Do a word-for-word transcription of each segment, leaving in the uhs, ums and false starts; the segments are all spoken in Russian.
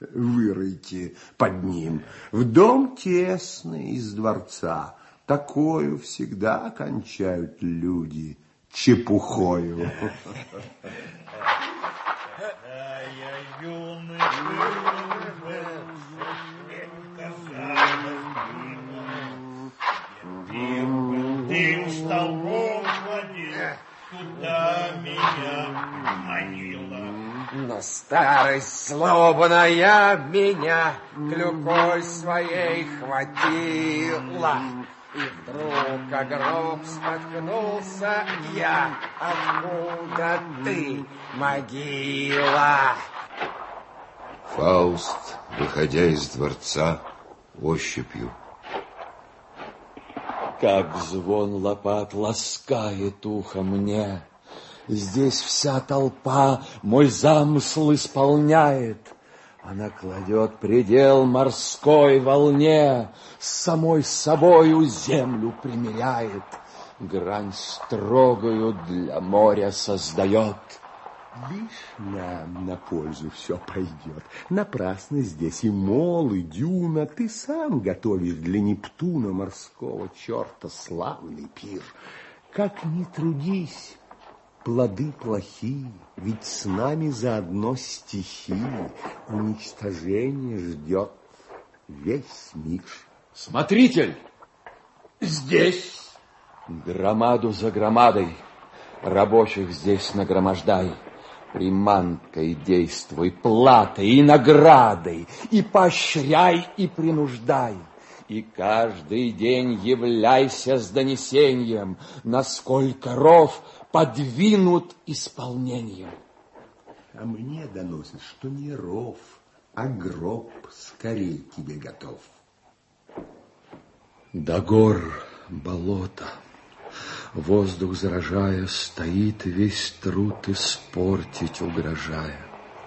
Выройте под ним. В дом тесный из дворца. Такою всегда кончают люди чепухою. Я юный ты столбом ходил, куда меня манила. Но старость злобная меня клюкой своей хватила. И вдруг о гроб споткнулся я. Откуда ты, могила? Фауст, выходя из дворца, ощупью. Как звон лопат ласкает ухо мне, здесь вся толпа мой замысл исполняет. Она кладет предел морской волне, с самой собою землю примиряет, грань строгую для моря создает. Лишь нам на пользу все пойдет. Напрасно здесь и мол, и дюна. Ты сам готовишь для Нептуна морского черта славный пир. Как ни трудись, плоды плохие, ведь с нами заодно стихии. Уничтожение ждет весь мир. Смотритель, здесь громаду за громадой рабочих здесь нагромождай. Приманкой действуй, платой и наградой, и поощряй, и принуждай. И каждый день являйся с донесением, насколько ров подвинут исполнением. А мне доносят, что не ров, а гроб скорей тебе готов. До гор болото. Воздух заражая, стоит весь труд испортить угрожая.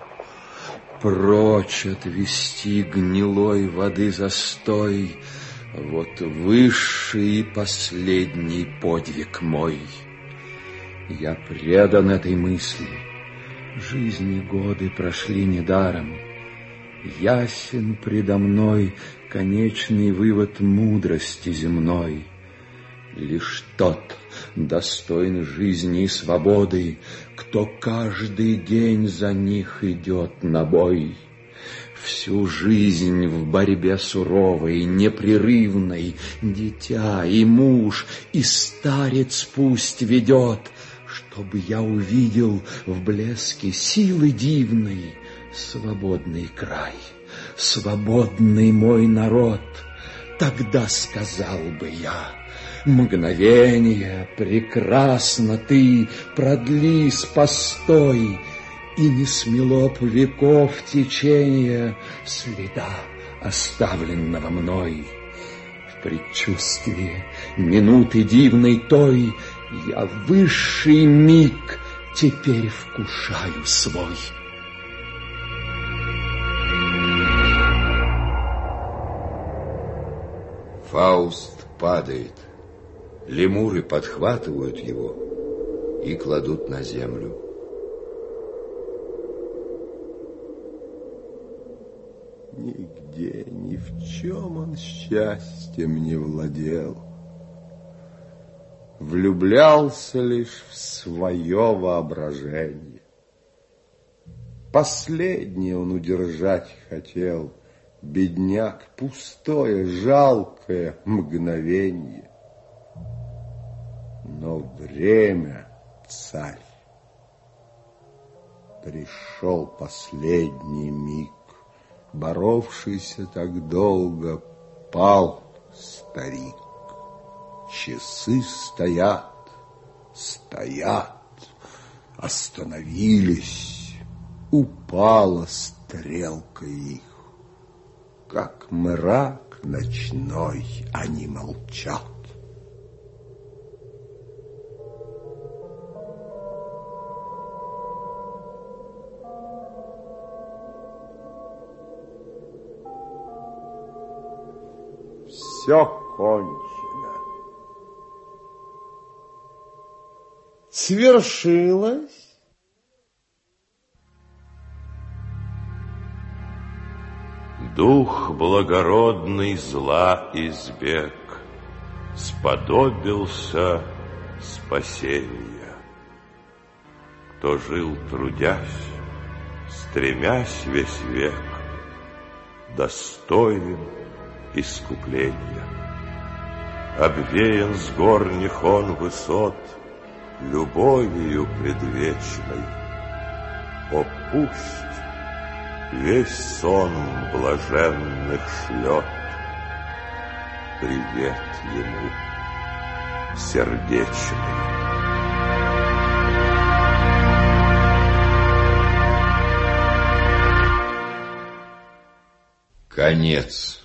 Прочь отвести гнилой воды застой, вот высший и последний подвиг мой. Я предан этой мысли, жизни годы прошли недаром. Ясен предо мной конечный вывод мудрости земной. Лишь тот достоин жизни и свободы, кто каждый день за них идет на бой. Всю жизнь в борьбе суровой, непрерывной, дитя и муж, и старец пусть ведет, чтобы я увидел в блеске силы дивной свободный край, свободный мой народ. Тогда сказал бы я: мгновение прекрасно ты, продли с постой, и не смело б веков течение следа, оставленного мной. В предчувствии минуты дивной той я высший миг теперь вкушаю свой. Фауст падает. Лемуры подхватывают его и кладут на землю. Нигде, ни в чем он счастьем не владел. Влюблялся лишь в свое воображение. Последнее он удержать хотел, бедняк, пустое, жалкое мгновенье. Но время, царь, пришел последний миг. Боровшийся так долго, пал старик. Часы стоят, стоят, остановились, упала стрелка их. Как мрак ночной они молчат. Все кончено. Свершилось. Дух благородный зла избег, сподобился спасения. Кто жил трудясь, стремясь весь век, достоин искупления. Обвеян с горних он высот любовью предвечной. О, пусть весь сон блаженных шлет привет ему сердечный. Конец.